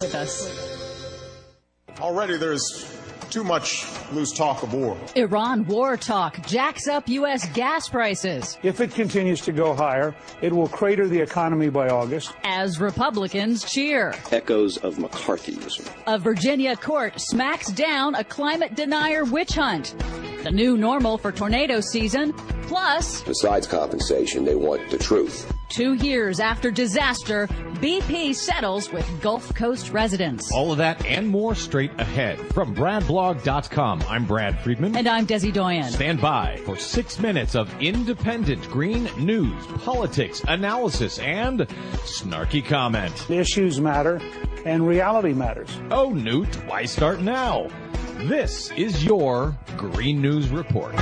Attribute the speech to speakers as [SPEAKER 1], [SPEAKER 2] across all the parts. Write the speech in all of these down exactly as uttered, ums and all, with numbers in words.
[SPEAKER 1] With us.
[SPEAKER 2] Already there's too much loose talk of war.
[SPEAKER 1] Iran war talk jacks up U S gas prices.
[SPEAKER 3] If it continues to go higher, it will crater the economy by August.
[SPEAKER 1] As Republicans cheer.
[SPEAKER 4] Echoes of McCarthyism.
[SPEAKER 1] A Virginia court smacks down a climate denier witch hunt. The new normal for tornado season. Plus,
[SPEAKER 4] besides compensation, they want the truth.
[SPEAKER 1] Two years after disaster, B P settles with Gulf Coast residents.
[SPEAKER 5] All of that and more straight ahead. From Brad Blog dot com, I'm Brad Friedman.
[SPEAKER 1] And I'm Desi Doyen.
[SPEAKER 5] Stand by for six minutes of independent green news, politics, analysis, and snarky comment.
[SPEAKER 3] The issues matter, and reality matters.
[SPEAKER 5] Oh, Newt, why start now? This is your Green News Report.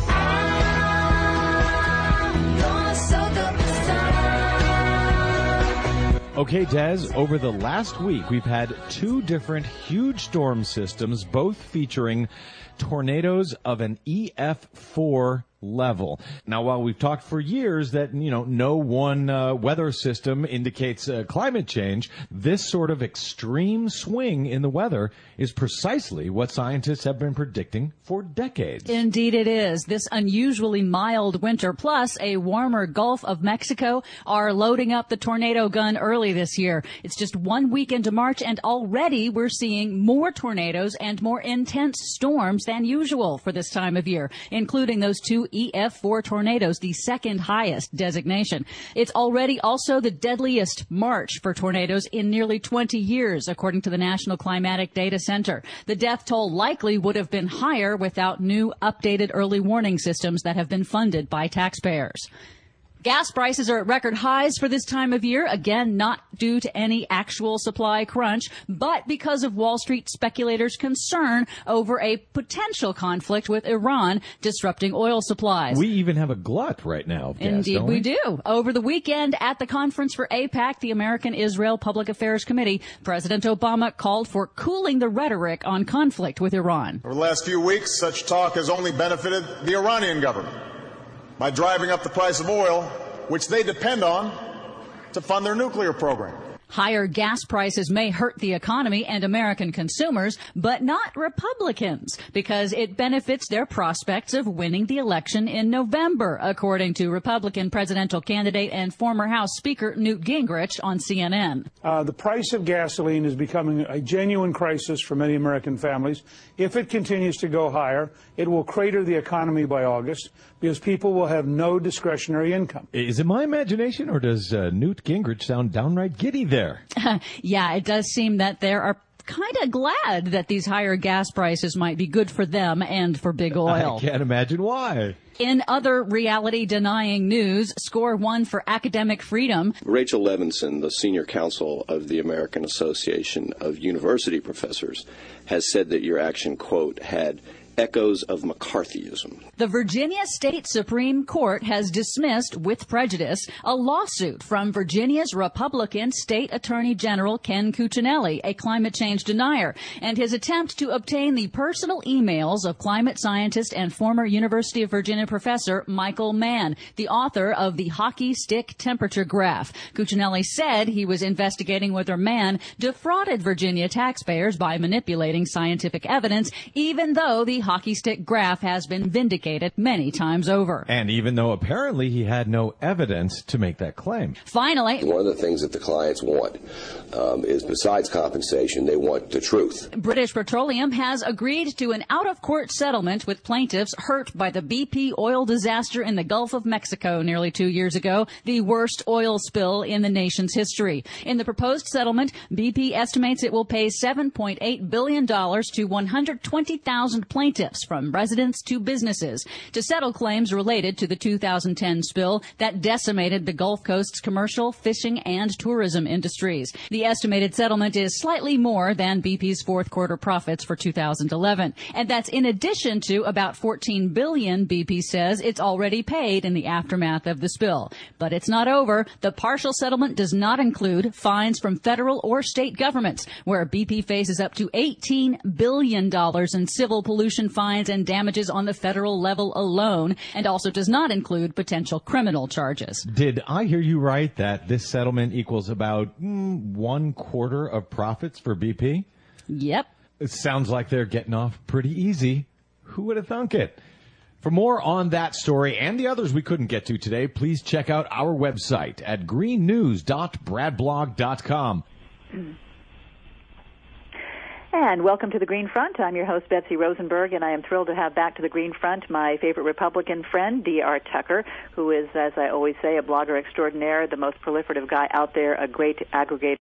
[SPEAKER 5] Okay, Des, over the last week, we've had two different huge storm systems, both featuring tornadoes of an E F four level. Now, while we've talked for years that, you know, no one uh, weather system indicates uh, climate change, this sort of extreme swing in the weather is precisely what scientists have been predicting for decades.
[SPEAKER 1] Indeed it is. This unusually mild winter plus a warmer Gulf of Mexico are loading up the tornado gun early this year. It's just one week into March, and already we're seeing more tornadoes and more intense storms than usual for this time of year, including those two E F four tornadoes, the second highest designation. It's already also the deadliest March for tornadoes in nearly twenty years, according to the National Climatic Data Center. The death toll likely would have been higher without new updated early warning systems that have been funded by taxpayers. Gas prices are at record highs for this time of year, again, not due to any actual supply crunch, but because of Wall Street speculators' concern over a potential conflict with Iran disrupting oil supplies.
[SPEAKER 5] We even have a glut right now of gas,
[SPEAKER 1] Indeed,
[SPEAKER 5] don't
[SPEAKER 1] we?
[SPEAKER 5] we
[SPEAKER 1] do. Over the weekend at the conference for AIPAC, the American-Israel Public Affairs Committee, President Obama called for cooling the rhetoric on conflict with Iran.
[SPEAKER 2] Over the last few weeks, such talk has only benefited the Iranian government by driving up the price of oil, which they depend on to fund their nuclear program.
[SPEAKER 1] Higher gas prices may hurt the economy and American consumers, but not Republicans, because it benefits their prospects of winning the election in November, according to Republican presidential candidate and former House Speaker Newt Gingrich on C N N.
[SPEAKER 3] Uh, the price of gasoline is becoming a genuine crisis for many American families. If it continues to go higher, it will crater the economy by August because people will have no discretionary income.
[SPEAKER 5] Is it my imagination, or does uh, Newt Gingrich sound downright giddy there?
[SPEAKER 1] Yeah, it does seem that there are kind of glad that these higher gas prices might be good for them and for big oil.
[SPEAKER 5] I can't imagine why.
[SPEAKER 1] In other reality-denying news, score one for academic freedom.
[SPEAKER 4] Rachel Levinson, the senior counsel of the American Association of University Professors, has said that your action, quote, had echoes of McCarthyism.
[SPEAKER 1] The Virginia State Supreme Court has dismissed with prejudice a lawsuit from Virginia's Republican State Attorney General Ken Cuccinelli, a climate change denier, and his attempt to obtain the personal emails of climate scientist and former University of Virginia professor Michael Mann, the author of the hockey stick temperature graph. Cuccinelli said he was investigating whether Mann defrauded Virginia taxpayers by manipulating scientific evidence, even though the hockey stick graph has been vindicated many times over.
[SPEAKER 5] And even though apparently he had no evidence to make that claim.
[SPEAKER 1] Finally,
[SPEAKER 4] one of the things that the clients want um, is, besides compensation, they want the truth.
[SPEAKER 1] British Petroleum has agreed to an out-of-court settlement with plaintiffs hurt by the B P oil disaster in the Gulf of Mexico nearly two years ago, the worst oil spill in the nation's history. In the proposed settlement, B P estimates it will pay seven point eight billion dollars to one hundred twenty thousand plaintiffs, from residents to businesses, to settle claims related to the two thousand ten spill that decimated the Gulf Coast's commercial, fishing, and tourism industries. The estimated settlement is slightly more than B P's fourth quarter profits for two thousand eleven, and that's in addition to about fourteen billion dollars B P says it's already paid in the aftermath of the spill. But it's not over. The partial settlement does not include fines from federal or state governments, where B P faces up to eighteen billion dollars in civil pollution defamation fines and damages on the federal level alone, and also does not include potential criminal charges.
[SPEAKER 5] Did I hear you right that this settlement equals about mm, one quarter of profits for B P?
[SPEAKER 1] Yep.
[SPEAKER 5] It sounds like they're getting off pretty easy. Who would have thunk it? For more on that story and the others we couldn't get to today, please check out our website at green news dot brad blog dot com.
[SPEAKER 6] And welcome to the Green Front. I'm your host, Betsy Rosenberg, and I am thrilled to have back to the Green Front my favorite Republican friend, D R Tucker, who is, as I always say, a blogger extraordinaire, the most proliferative guy out there, a great aggregator